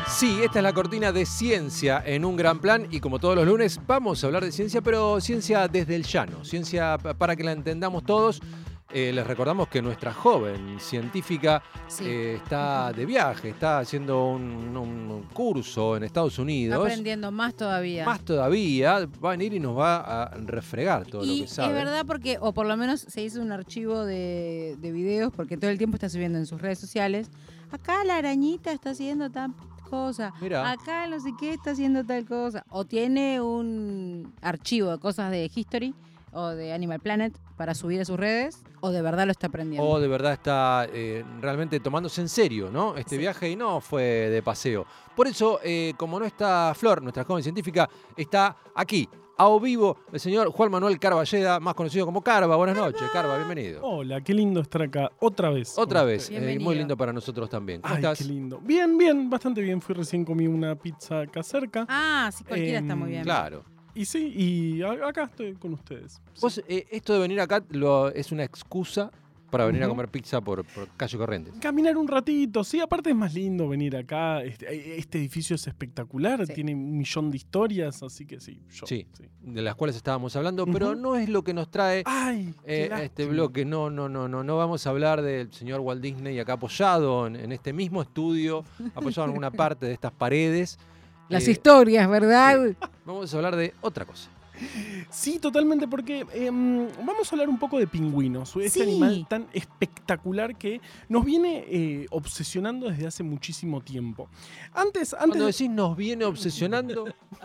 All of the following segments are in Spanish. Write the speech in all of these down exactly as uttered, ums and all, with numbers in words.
Sí, esta es la cortina de ciencia en un gran plan y como todos los lunes vamos a hablar de ciencia, pero ciencia desde el llano, ciencia para que la entendamos todos. Eh, les recordamos que nuestra joven científica Sí. eh, está de viaje, está haciendo un, un curso en Estados Unidos. Está aprendiendo más todavía. Más todavía, va a venir y nos va a refregar todo y lo que sabe. es verdad porque, o por lo menos se hizo un archivo de, de videos, porque todo el tiempo está subiendo en sus redes sociales. Acá la arañita está haciendo tal cosa. Mirá. Acá no sé qué está haciendo tal cosa. O tiene un archivo de cosas de History o de Animal Planet para subir a sus redes, o de verdad lo está aprendiendo. O de verdad está eh, realmente tomándose en serio, ¿no? Este Sí. viaje y no fue de paseo. Por eso, eh, como no está Flor, nuestra joven científica, está aquí, a vivo, el señor Juan Manuel Carballeda, más conocido como Carva. Buenas noches, Carva, bienvenido. Hola, qué lindo estar acá otra vez. Otra con vez, ustedes. eh, Bienvenido. muy lindo para nosotros también. ¿Cómo Ay, estás? qué lindo. Bien, bien, bastante bien. Fui recién comí una pizza acá cerca. Ah, sí, cualquiera Em, está muy bien. Claro. Y sí, y a- acá estoy con ustedes. Sí. Vos, eh, esto de venir acá lo, es una excusa para venir a Ujú. comer pizza por, por Calle Corrientes. Caminar un ratito, sí, aparte es más lindo venir acá. Este, este edificio es espectacular, Sí. tiene un millón de historias, así que sí, yo. Sí. De las cuales estábamos hablando, Ujú. pero no es lo que nos trae Ay, qué Eh, este lástima. bloque. No, no, no, no, no vamos a hablar del señor Walt Disney acá apoyado en, en este mismo estudio, apoyado en alguna parte de estas paredes. Las Eh, historias, ¿verdad? sí. Vamos a hablar de otra cosa. Sí, totalmente, porque em, vamos a hablar un poco de pingüinos, este Sí. animal tan espectacular que nos viene eh, obsesionando desde hace muchísimo tiempo. Antes, antes Cuando de- decís nos viene obsesionando,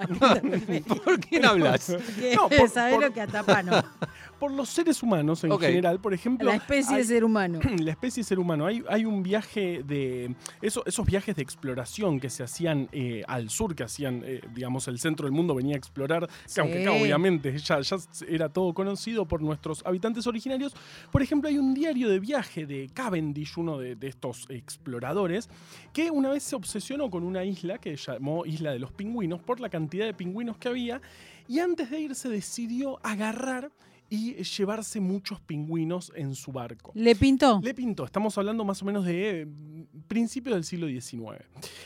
¿por quién hablas? No, por- ¿Sabés por- lo que atapa? No. por los seres humanos en Ok. general, por ejemplo, La especie hay- de ser humano. la especie ser humano, hay, hay un viaje de eso- esos viajes de exploración que se hacían eh, al sur, que hacían, eh, digamos, el centro del mundo venía a explorar, que Sí. aunque acá obviamente ya, ya era todo conocido por nuestros habitantes originarios. Por ejemplo, hay un diario de viaje de Cavendish, uno de, de estos exploradores, que una vez se obsesionó con una isla que llamó Isla de los Pingüinos por la cantidad de pingüinos que había, y antes de irse decidió agarrar y llevarse muchos pingüinos en su barco. ¿Le pintó? Le pintó, estamos hablando más o menos de eh, principios del siglo diecinueve.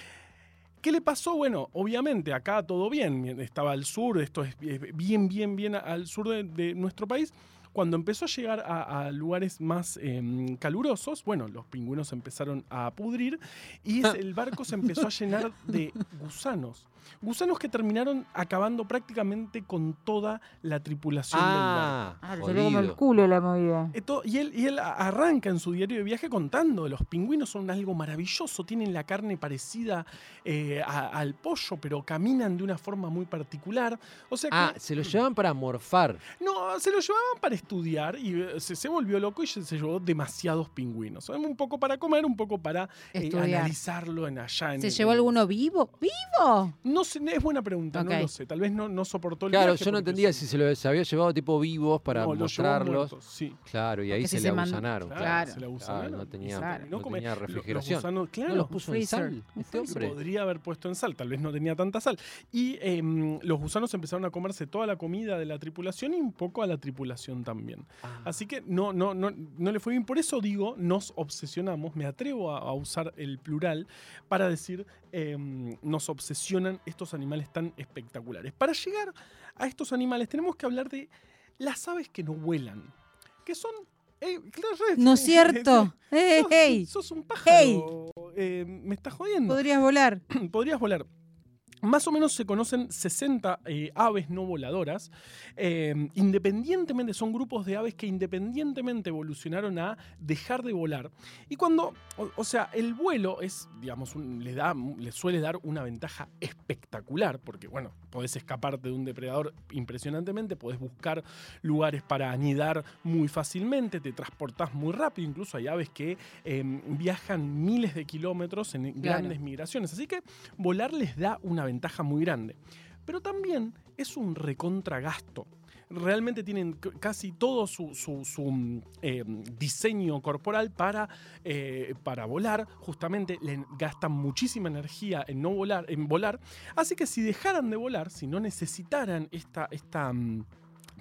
¿Qué le pasó? Bueno, obviamente acá todo bien, estaba al sur, esto es bien, bien, bien al sur de, de nuestro país. Cuando empezó a llegar a, a lugares más eh, calurosos, bueno, los pingüinos empezaron a pudrir y es- el barco se empezó a llenar de gusanos. Gusanos que terminaron acabando prácticamente con toda la tripulación del barco. Ah, Ah, se ve como el jodido. culo la movida. Esto- y, él, y él arranca en su diario de viaje contando, los pingüinos son algo maravilloso, tienen la carne parecida eh, a- al pollo, pero caminan de una forma muy particular. O sea que Ah, se lo llevan para morfar. no, se lo llevaban para estudiar y eh, se, se volvió loco y se, se llevó demasiados pingüinos. Un poco para comer, un poco para eh, Estudiar. analizarlo en allá. En ¿Se el- llevó en- alguno vivo? ¿Vivo? No sé, es buena pregunta, Ok. no lo sé. Tal vez no, no soportó el Claro, viaje yo no porque entendía sí. si se lo se había llevado tipo vivos para No, lo llevó mostrarlos. muertos, sí. Claro, y ahí Porque se si le se man- abusanaron. Claro. se la Claro, usaron no y tenía, se Claro. terminó no come- tenía lo- los refrigeración. gusanos, claro, no los puso en freezer. sal, Un este hombre. podría haber puesto en sal, tal vez no tenía tanta sal. Y em, los gusanos empezaron a comerse toda la comida de la tripulación y un poco a la tripulación también. Ah. Así que no, no, no, no le fue bien. Por eso digo, nos obsesionamos, me atrevo a, a usar el plural para decir, em, nos obsesionan estos animales tan espectaculares. Para llegar a estos animales tenemos que hablar de las aves que no vuelan, que son... eh, claro, ¿No es cierto? ¡Ey, sos, ey! sos un pájaro. Hey. Eh, me estás jodiendo. Podrías volar. Podrías volar. Más o menos se conocen sesenta eh, aves no voladoras. Eh, independientemente, son grupos de aves que independientemente evolucionaron a dejar de volar. Y cuando, o, o sea, el vuelo es, digamos, un- le, da, le suele dar una ventaja espectacular, porque, bueno, podés escaparte de un depredador impresionantemente, podés buscar lugares para anidar muy fácilmente, te transportás muy rápido, incluso hay aves que eh, viajan miles de kilómetros en Claro. grandes migraciones. Así que volar les da una ventaja muy grande. Pero también es un recontragasto. Realmente tienen c- casi todo su, su- su, mm, eh, diseño corporal para, eh, para volar. Justamente le gastan muchísima energía en no volar, en volar. Así que si dejaran de volar, si no necesitaran esta, esta mm,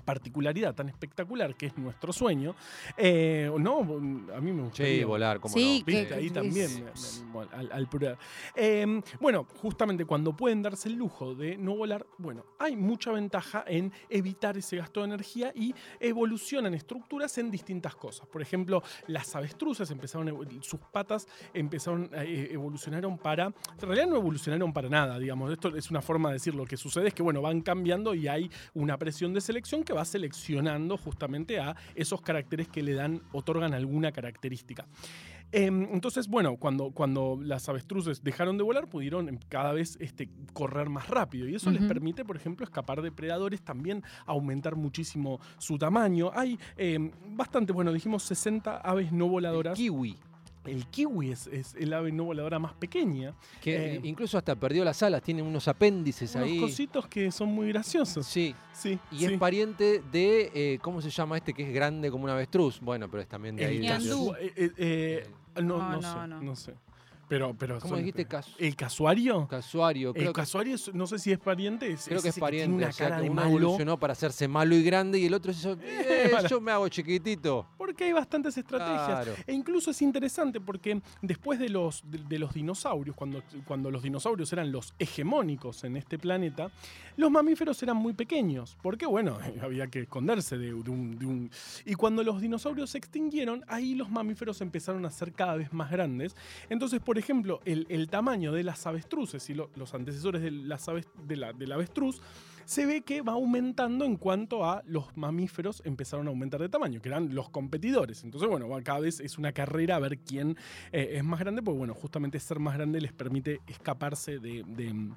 particularidad tan espectacular que es nuestro sueño, eh, no, a mí me gustaría. Sí, volar, como Sí, no. que- Viste, ahí es- también, me- me- al, al plural. Eh, bueno, justamente cuando pueden darse el lujo de no volar, bueno, hay mucha ventaja en evitar ese gasto de energía y evolucionan estructuras en distintas cosas. Por ejemplo, las avestruces empezaron, a- sus patas empezaron, a- eh, evolucionaron para, en realidad no evolucionaron para nada, digamos, esto es una forma de decir, lo que sucede es que, bueno, van cambiando y hay una presión de selección que va seleccionando justamente a esos caracteres que le dan, otorgan alguna característica. Eh, entonces, bueno, cuando, cuando las avestruces dejaron de volar, pudieron cada vez este, correr más rápido. Y eso les Ujú. permite, por ejemplo, escapar de predadores, también aumentar muchísimo su tamaño. Hay eh, bastante, bueno, dijimos sesenta aves no El voladoras. kiwi, El kiwi es, es el ave no voladora más pequeña. que Eh, incluso hasta perdió las alas, tiene unos apéndices Unos ahí. cositos que son muy graciosos. Sí, Sí, y sí. es pariente de, eh, ¿cómo se llama este que es grande como un avestruz? Bueno, pero es también de ahí. El de- Ñandú. casu- eh, eh, eh, no, No, no, no, sé, no. no sé. Pero, pero ¿Cómo son- dijiste? Cas- ¿El casuario? casuario, creo El que, casuario, es- no sé si es pariente. Es, creo que es ese pariente. tiene una O sea, cara que de uno malo. evolucionó para hacerse malo y grande y el otro hizo, eh, Para- yo me hago chiquitito. Porque hay bastantes estrategias. Claro. E incluso es interesante porque después de los, de, de los dinosaurios, cuando, cuando los dinosaurios eran los hegemónicos en este planeta, los mamíferos eran muy pequeños. Porque, bueno, había que esconderse de, de un, de un... Y cuando los dinosaurios se extinguieron, ahí los mamíferos empezaron a ser cada vez más grandes. Entonces, por ejemplo, el, el tamaño de las avestruces y lo- los antecesores de, las aves- de la, del avestruz se ve que va aumentando en cuanto a los mamíferos empezaron a aumentar de tamaño, que eran los competidores. Entonces, bueno, va- cada vez es una carrera a ver quién eh, es más grande, porque, bueno, justamente ser más grande les permite escaparse de, de-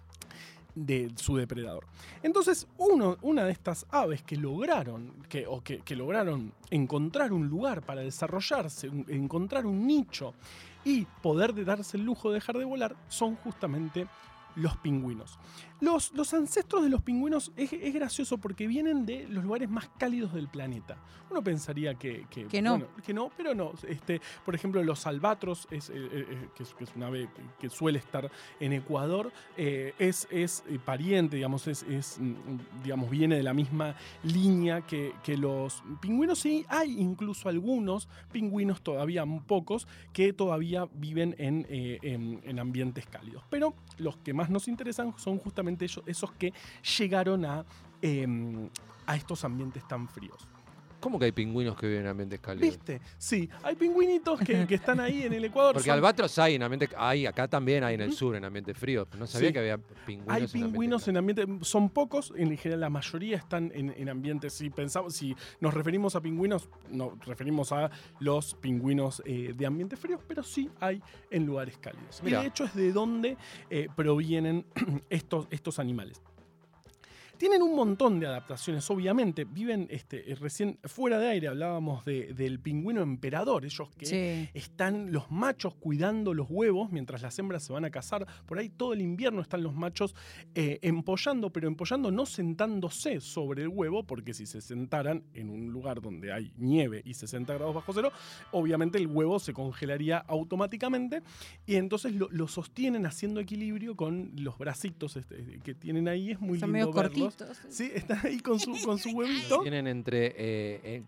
de su depredador. Entonces, uno, una de estas aves que lograron, que, o que, que lograron encontrar un lugar para desarrollarse, un- encontrar un nicho y poder de darse el lujo de dejar de volar, son justamente los pingüinos. Los, los ancestros de los pingüinos es, es gracioso porque vienen de los lugares más cálidos del planeta. Uno pensaría que, que, Que no. bueno, que no, pero no. Este, por ejemplo, los albatros, es, eh, eh, que, es, que es una ave que suele estar en Ecuador, eh, es, es eh, pariente, digamos, es, es, mm, digamos, viene de la misma línea que, que los pingüinos. Sí, hay incluso algunos pingüinos, todavía pocos, que todavía viven en, eh, en, en ambientes cálidos. Pero los que más nos interesan son justamente ellos, esos que llegaron a, eh, a estos ambientes tan fríos. ¿Cómo que hay pingüinos que viven en ambientes cálidos? ¿Viste? Sí, hay pingüinitos que, que están ahí en el Ecuador. Porque son- albatros hay en ambiente, hay, acá también hay en el Ujú. sur, en ambientes fríos. No sabía Sí. que había pingüinos Hay en ambientes pingüinos en ambientes, son pocos, en general la mayoría están en, en ambientes, si pensamos, si nos referimos a pingüinos, nos referimos a los pingüinos eh, de ambientes fríos, pero sí hay en lugares cálidos. Mirá. Y de hecho es de donde eh, provienen estos, estos animales. Tienen un montón de adaptaciones, obviamente. Viven este, eh, recién fuera de aire, hablábamos de- del pingüino emperador, ellos que Sí. están los machos cuidando los huevos mientras las hembras se van a cazar. Por ahí todo el invierno están los machos eh, empollando, pero empollando no sentándose sobre el huevo, porque si se sentaran en un lugar donde hay nieve y sesenta grados bajo cero, obviamente el huevo se congelaría automáticamente y entonces lo, lo sostienen haciendo equilibrio con los bracitos este, que tienen ahí. Es muy Son lindo medio verlos. cortitos. Sí, están ahí con su, con su huevito. Tienen entre eh, eh,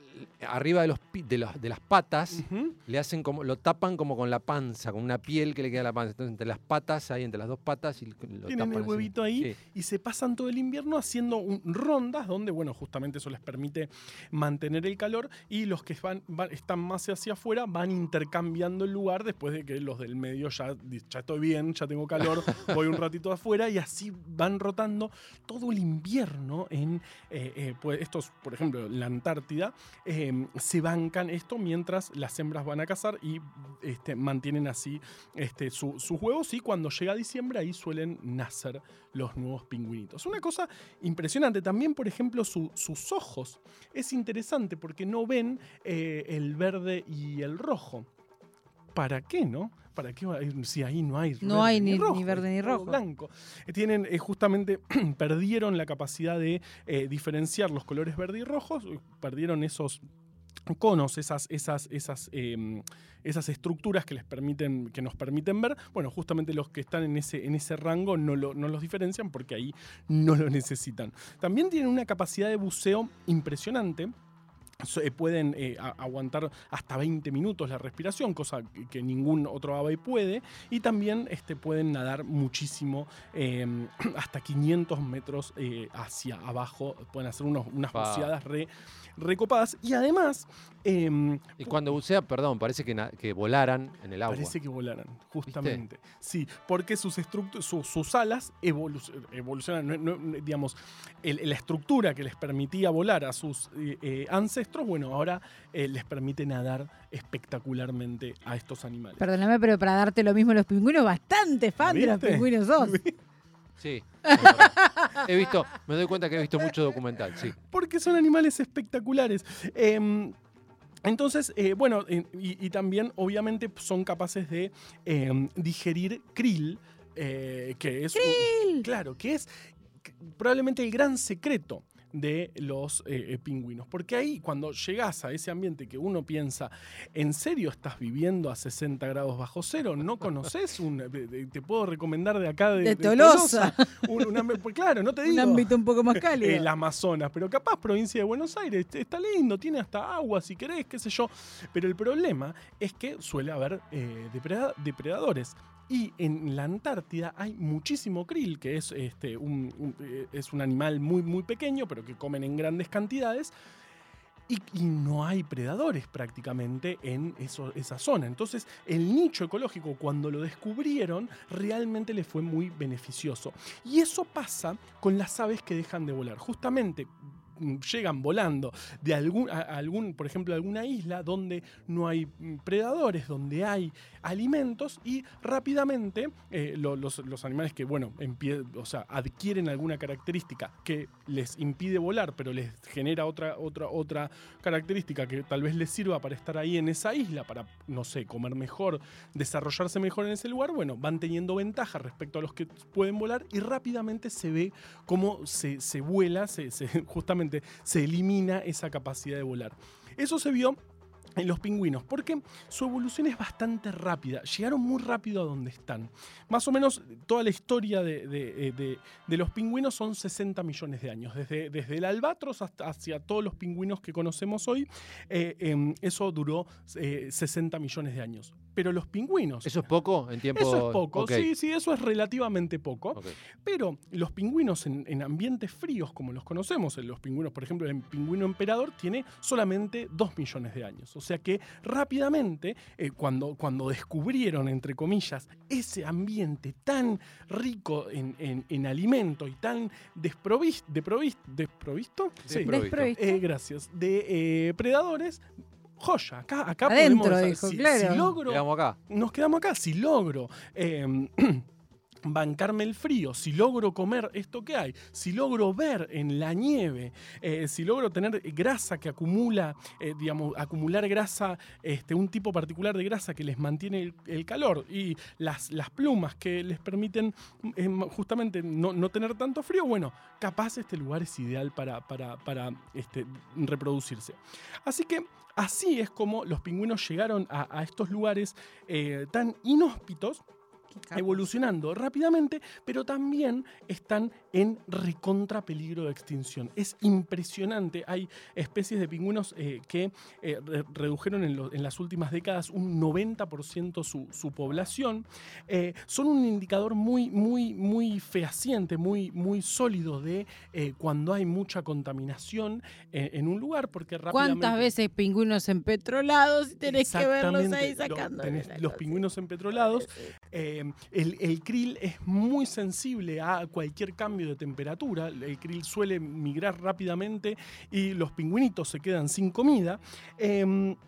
arriba de los pi- de, los- de las patas, Ujú. le hacen como, lo tapan como con la panza, con una piel que le queda a la panza. Entonces entre las patas, ahí entre las dos patas y lo Tienen tapan el así. huevito ahí Sí. y se pasan todo el invierno haciendo un- rondas donde, bueno, justamente eso les permite mantener el calor y los que van, van- están más hacia afuera van intercambiando el lugar después de que los del medio ya, ya estoy bien, ya tengo calor, voy un ratito afuera y así van rotando todo el invierno en eh, eh, pues estos, por ejemplo, en la Antártida, eh, se bancan esto mientras las hembras van a cazar y este, mantienen así este, su- sus huevos y cuando llega diciembre ahí suelen nacer los nuevos pingüinitos. Una cosa impresionante, también por ejemplo su- sus ojos. Es interesante porque no ven eh, el verde y el rojo. ¿Para qué, no? ¿Para qué va a ir si ahí no hay No verde hay ni- ni rojo, verde es ni todo rojo. blanco? Eh, Tienen eh, justamente, perdieron la capacidad de eh, diferenciar los colores verde y rojos, eh, perdieron esos conos, esas, esas, esas, eh, esas estructuras que les permiten, que nos permiten ver. Bueno, justamente los que están en ese, en ese rango no, lo, no los diferencian porque ahí no lo necesitan. También tienen una capacidad de buceo impresionante. So, eh, pueden eh, a, aguantar hasta veinte minutos la respiración, cosa que, que ningún otro ave puede, y también este, pueden nadar muchísimo, eh, hasta quinientos metros eh, hacia abajo, pueden hacer unos, unas Pa. buceadas re, recopadas, y además... Eh, Y cuando bucea, perdón, parece que, na- que volaran en el agua. Parece que volaran, justamente. Sí, porque sus, estructu- su- sus alas evolu- evolucionan, no- no- digamos, el- la estructura que les permitía volar a sus eh, eh, ancestros, bueno, ahora eh, les permite nadar espectacularmente a estos animales. Perdóname, pero para darte lo mismo los pingüinos, bastante fan de los ¿Viste? pingüinos sos. Sí. es verdad. He visto, me doy cuenta que he visto mucho documental, sí. Porque son animales espectaculares. Eh, Entonces, eh, bueno, eh, y, y también obviamente son capaces de eh, digerir krill, eh, que es... un- claro, que es c- probablemente el gran secreto de los eh, eh, pingüinos. Porque ahí, cuando llegás a ese ambiente que uno piensa, ¿en serio estás viviendo a sesenta grados bajo cero? ¿No conoces? Un, de- de- te puedo recomendar de acá de, De de Tolosa. Un- una- pues claro, no te Un digo ámbito un poco más cálido. el Amazonas, pero capaz provincia de Buenos Aires, está lindo, tiene hasta agua si querés, qué sé yo. Pero el problema es que suele haber eh, depreda- depredadores. Y en la Antártida hay muchísimo krill, que es, este, un, un- eh, es un animal muy, muy pequeño, pero que comen en grandes cantidades. Y, y no hay predadores prácticamente en eso- esa zona. Entonces, el nicho ecológico, cuando lo descubrieron, realmente le fue muy beneficioso. Y eso pasa con las aves que dejan de volar. Justamente mm, llegan volando de algún, a- a algún, por ejemplo, a alguna isla donde no hay mm, predadores, donde hay alimentos, y rápidamente eh, lo- los, los animales que, bueno, empie- o sea, adquieren alguna característica que les impide volar, pero les genera otra, otra, otra característica que tal vez les sirva para estar ahí en esa isla, para, no sé, comer mejor, desarrollarse mejor en ese lugar, bueno, van teniendo ventaja respecto a los que pueden volar, y rápidamente se ve cómo se, se vuela, se, se- justamente se elimina esa capacidad de volar. Eso se vio en los pingüinos, porque su evolución es bastante rápida. Llegaron muy rápido a donde están. Más o menos toda la historia de, de- de- de los pingüinos son sesenta millones de años. Desde, desde el albatros hasta hacia todos los pingüinos que conocemos hoy, eh, em, eso duró eh, sesenta millones de años. Pero los pingüinos... ¿Eso es poco en tiempo? Eso es poco, Ok, sí, sí, eso es relativamente poco. ok. Pero los pingüinos en, en ambientes fríos, como los conocemos, los pingüinos, por ejemplo, el pingüino emperador tiene solamente dos millones de años. O sea que rápidamente, eh, cuando, cuando descubrieron, entre comillas, ese ambiente tan rico en, en- en alimento y tan desprovis- deprovis- desprovisto, Sí. Desprovisto. Desprovisto. Eh, gracias, de eh, predadores, joya, acá, acá Adentro, podemos... dijo, si, claro. si logro Quedamos acá. nos quedamos acá. Si logro eh, bancarme el frío, si logro comer esto que hay, si logro ver en la nieve, eh, si logro tener grasa que acumula, eh, digamos, acumular grasa, este, un tipo particular de grasa que les mantiene el, el calor, y las, las plumas que les permiten eh, justamente no, no tener tanto frío, bueno, capaz este lugar es ideal para, para, para este, reproducirse. Así que así es como los pingüinos llegaron a, a estos lugares eh, tan inhóspitos, evolucionando rápidamente, pero también están en recontra peligro de extinción. Es impresionante. Hay especies de pingüinos eh, que eh, re- redujeron en, lo- en las últimas décadas un noventa por ciento su, su población. Eh, son un indicador muy, muy, muy fehaciente, muy, muy sólido de eh, cuando hay mucha contaminación eh, en un lugar, porque rápidamente... ¿Cuántas veces pingüinos empetrolados y tenés que verlos ahí Exactamente. Lo- sacando? tenés los pingüinos empetrolados. Eh, el, el krill es muy sensible a cualquier cambio de temperatura. El krill suele migrar rápidamente y los pingüinitos se quedan sin comida. Eh,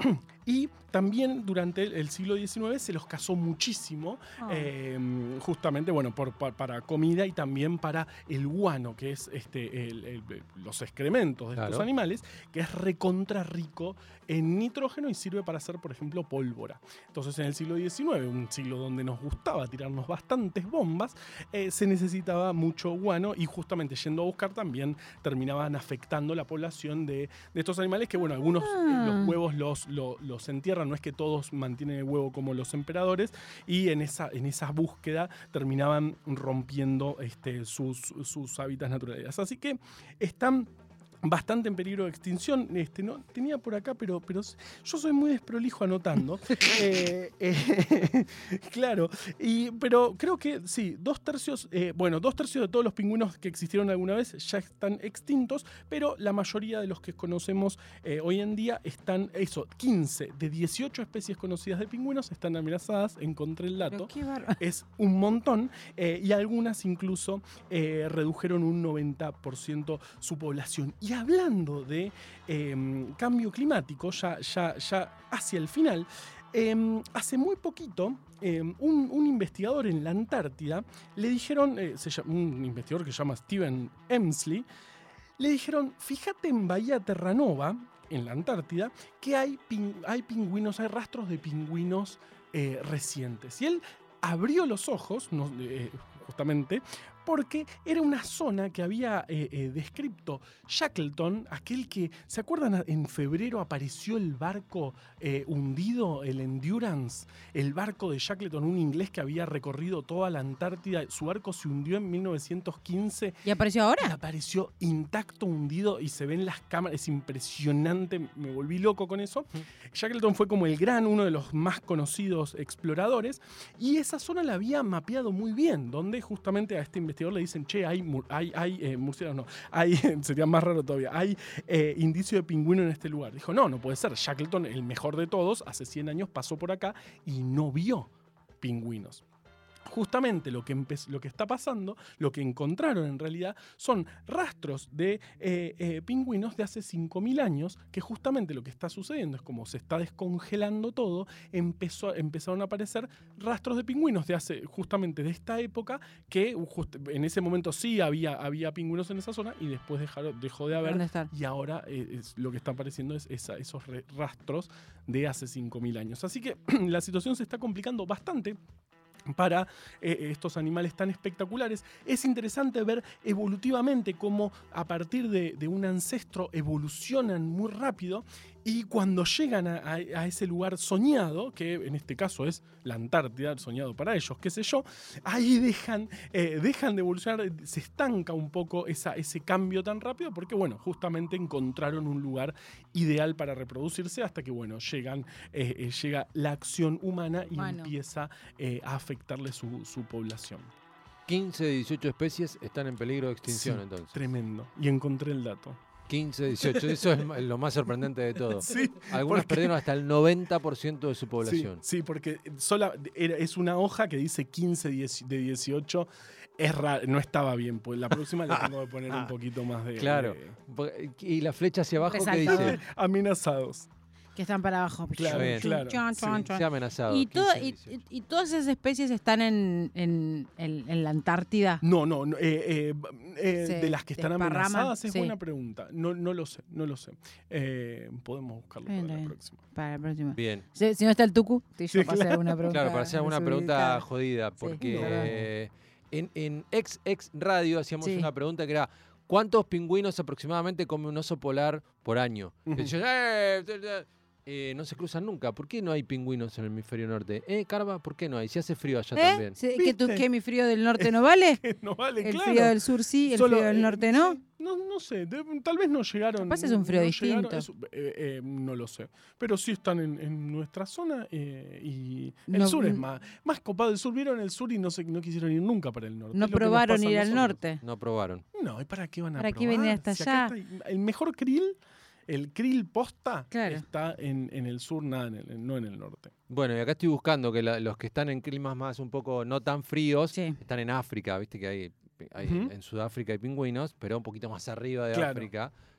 Y también durante el siglo diecinueve se los cazó muchísimo, Oh. eh, justamente bueno, por, pa- para comida y también para el guano, que es este, el- el- los excrementos de Claro. estos animales, que es recontra rico en nitrógeno y sirve para hacer, por ejemplo, pólvora. Entonces, en el siglo diecinueve, un siglo donde nos gustaba tirarnos bastantes bombas, eh, se necesitaba mucho guano y justamente yendo a buscar también terminaban afectando la población de, de estos animales que, bueno, algunos eh, Ah. los huevos los, lo- los entierran, no es que todos mantienen el huevo como los emperadores, y en esa, en esa búsqueda terminaban rompiendo este, sus, sus hábitats naturales. Así que están bastante en peligro de extinción. Este, no, tenía por acá, pero, pero yo soy muy desprolijo anotando. Eh, eh, claro, y, pero creo que sí, dos tercios, eh, bueno, dos tercios de todos los pingüinos que existieron alguna vez ya están extintos, pero la mayoría de los que conocemos eh, hoy en día están, eso, quince de dieciocho especies conocidas de pingüinos están amenazadas, encontré el Pero dato. qué bárbaro. Es un montón, eh, y algunas incluso eh, redujeron un noventa por ciento su población. Y hablando de eh, cambio climático, ya, ya, ya hacia el final, eh, hace muy poquito eh, un, un investigador en la Antártida le dijeron, eh, se llama, un investigador que se llama Steven Emsley, le dijeron, fíjate en Bahía Terranova, en la Antártida, que hay, pin- hay pingüinos, hay rastros de pingüinos eh, recientes. Y él abrió los ojos, no, eh, justamente, porque era una zona que había eh, eh, descrito Shackleton, aquel que, ¿se acuerdan? En febrero apareció el barco eh, hundido, el Endurance, el barco de Shackleton, un inglés que había recorrido toda la Antártida. Su barco se hundió en mil novecientos quince. ¿Y apareció Y ahora? apareció intacto, hundido, y se ven las cámaras. Es impresionante, me volví loco con eso. Shackleton fue como el gran, uno de los más conocidos exploradores, y esa zona la había mapeado muy bien, donde justamente a este investigador le dicen, che, hay, mur- hay, hay eh, murciélagos, no, hay, sería más raro todavía, hay eh, indicio de pingüino en este lugar. Dijo, no, no puede ser. Shackleton, el mejor de todos, hace cien años pasó por acá y no vio pingüinos. Justamente lo que, empe- lo que está pasando, lo que encontraron en realidad, son rastros de eh, eh, pingüinos de hace cinco mil años, que justamente lo que está sucediendo es como se está descongelando todo, empezó, empezaron a aparecer rastros de pingüinos de hace justamente de esta época, que just- en ese momento sí había, había pingüinos en esa zona y después dejaron, dejó de haber. ¿Dónde están? Y ahora eh, es- lo que está apareciendo es esa- esos re- rastros de hace cinco mil años. Así que la situación se está complicando bastante para eh, estos animales tan espectaculares. Es interesante ver evolutivamente cómo a partir de, de un ancestro evolucionan muy rápido, y cuando llegan a, a- a ese lugar soñado, que en este caso es la Antártida, soñado para ellos, qué sé yo, ahí dejan, eh, dejan de evolucionar, se estanca un poco esa, ese cambio tan rápido, porque bueno, justamente encontraron un lugar ideal para reproducirse, hasta que bueno, llegan, eh, eh, llega la acción humana y Humano. empieza eh, a afectarle su, su población. quince de dieciocho especies están en peligro de extinción, Sí, entonces. Tremendo. Y encontré el dato. quince de dieciocho, eso es lo más sorprendente de todo. Sí, Algunas porque- perdieron hasta el noventa por ciento de su Sí, población. sí, porque sola, era- es una hoja que dice quince diez de dieciocho. Es raro, no estaba bien. Pues la próxima le tengo que poner un poquito más de. Claro. de- Y la flecha hacia abajo, ¿qué Resaltador. dice? amenazados. Que están para abajo. Claro, Bien. claro. Chon, chon, Sí. chon. Se ha amenazado. Y, todo- quince, y, dieciocho. y- y todas esas especies están en, en, en- en la Antártida. No, no, no, eh, eh, eh, Se de las que están desparraman, amenazadas es sí. buena pregunta. No, no lo sé, no lo sé. Eh, podemos buscarlo Bien, para la bien. próxima. Para la próxima. Bien. Si, si no está el Tucu, te Sí, yo para hacer claro. alguna pregunta. Claro, para hacer alguna pregunta desubicada. jodida, Sí, porque verdad. eh, en, en ex ex radio hacíamos Sí. una pregunta que era ¿cuántos pingüinos aproximadamente come un oso polar por año? Ujú. Y decían, "Eh, te- te- eh, no se cruzan nunca. ¿Por qué no hay pingüinos en el hemisferio norte? ¿Eh, Carva? ¿Por qué no hay? Si hace frío allá ¿Eh? también. Sí, ¿Que, tú, ¿Viste? ¿Que mi frío del norte no vale? No vale, El claro. frío del sur sí, el Solo, frío del eh, norte no. sí, No, no sé, de- tal vez no llegaron. Capaz es un frío no distinto. llegaron, eso, eh, eh, no lo sé. Pero sí están en, en nuestra zona, eh, y el No, sur es mm. más, más copado. El sur vieron el sur y no, se, no quisieron ir nunca para el norte. No Es lo que nos probaron pasa a ir al nosotros. norte. No probaron. No, ¿y para qué van a ¿Para qué probar? venir hasta Si acá allá? está- el mejor krill, el krill posta, Claro. está en, en el sur, nada, en el- no en el norte. Bueno, y acá estoy buscando que la- los que están en climas más un poco no tan fríos Sí. están en África, viste que hay, hay- Ujú. en Sudáfrica hay pingüinos, pero un poquito más arriba de Claro. África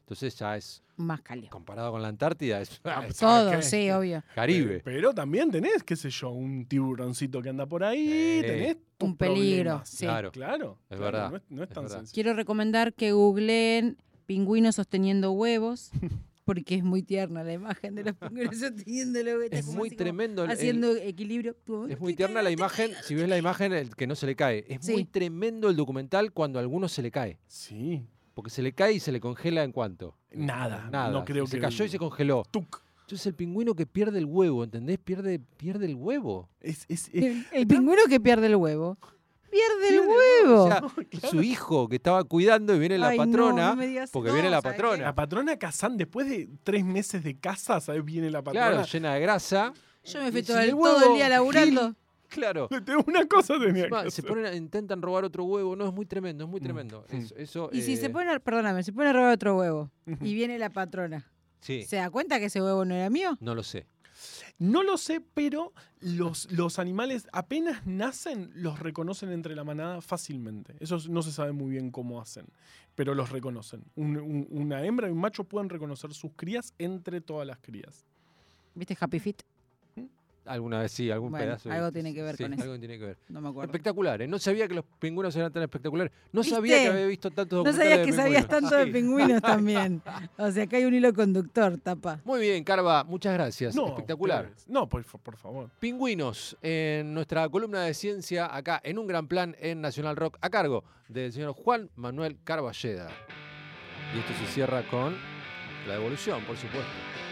Entonces ya es, Más cálido. comparado con la Antártida, es, Ah, es Todo, qué? sí, obvio. Caribe. Pero, pero también tenés, qué sé yo, un tiburoncito que anda por ahí, Sí. tenés tus Un peligro, problemas. sí. Claro. Claro, Es claro, verdad, no es, no es es tan verdad. sencillo. Quiero recomendar que googleen pingüinos sosteniendo huevos, porque es muy tierna la imagen de los pingüinos sosteniendo los huevos. Es como muy así como tremendo. el- Haciendo equilibrio. Es muy tierna la imagen, si ves la imagen, el que no se le cae. Es Sí. muy tremendo el documental cuando a alguno se le cae. Sí, Porque se le cae y se le congela en cuánto. nada, Nada. no creo se que... cayó y se congeló. Tuc. Entonces el pingüino que pierde el huevo, ¿entendés? Pierde, pierde el huevo. Es, es, es- El, el pingüino que pierde el huevo. Pierde el Pierde huevo. O sea, su hijo que estaba cuidando y viene la Ay, no, patrona. no me digas- porque no, viene la ¿sabes patrona. La patrona Kazan, después de tres meses de casa, ¿sabes? Viene la patrona. Claro, llena de grasa. Yo me fui Y todo sin el, el todo huevo, el día laburando. Gil. Claro. Una cosa tenía Encima, que se hacer. ponen a- intentan robar otro huevo. No, es muy tremendo, es muy Mm, tremendo. mm. Es- eso, Y si eh, se pone, a- perdóname, se pone a robar otro huevo Ujú. y viene la patrona, Sí, ¿se da cuenta que ese huevo no era mío? no lo sé. No lo sé, pero los, los animales apenas nacen, los reconocen entre la manada fácilmente. Eso no se sabe muy bien cómo hacen, pero los reconocen. Un- un- una hembra y un macho pueden reconocer sus crías entre todas las crías. ¿Viste Happy Feet? Alguna vez sí, algún Bueno, pedazo. algo tiene que ver sí, con eso. Algo tiene que ver. No me acuerdo. Espectaculares. No sabía que los pingüinos eran tan espectaculares. No ¿Viste? sabía que había visto tantos No documentales sabías que de sabías pingüinos. tanto de Sí. pingüinos también. O sea, acá hay un hilo conductor, tapa. Muy bien, Carva, muchas gracias. No, Espectacular. ustedes. No, por, por favor. Pingüinos en nuestra columna de ciencia acá en Un Gran Plan en Nacional Rock a cargo del señor Juan Manuel Carballeda. Y esto se cierra con la evolución, por supuesto.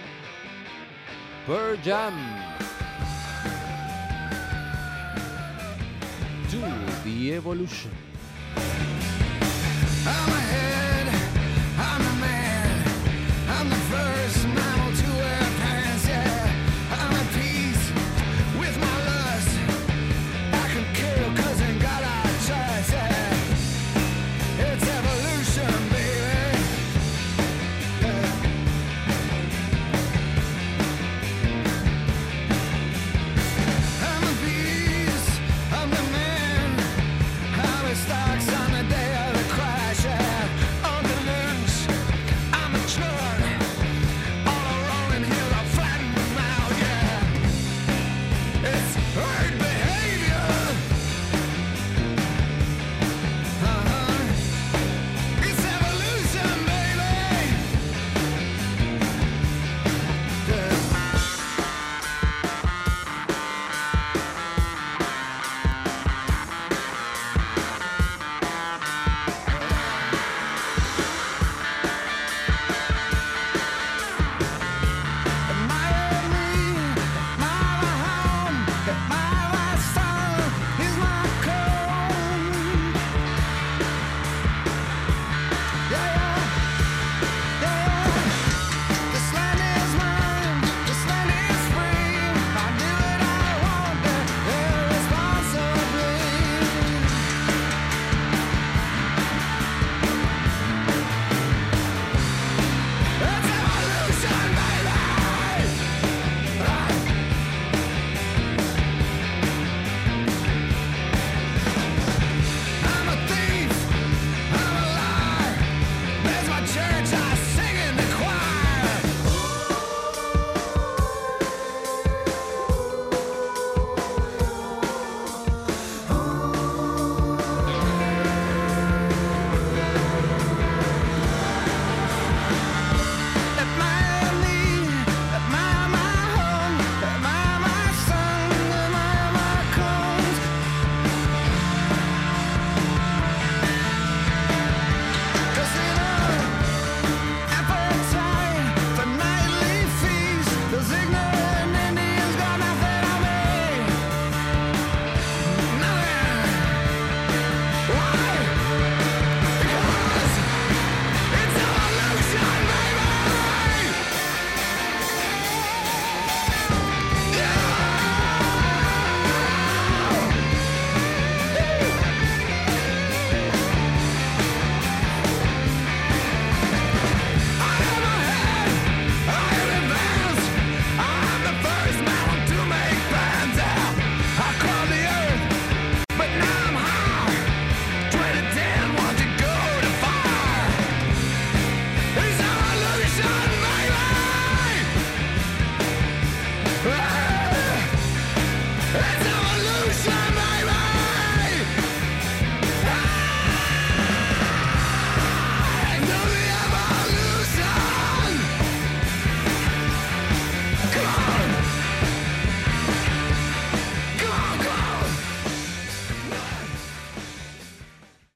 Pearl Jam. To the evolution. I'm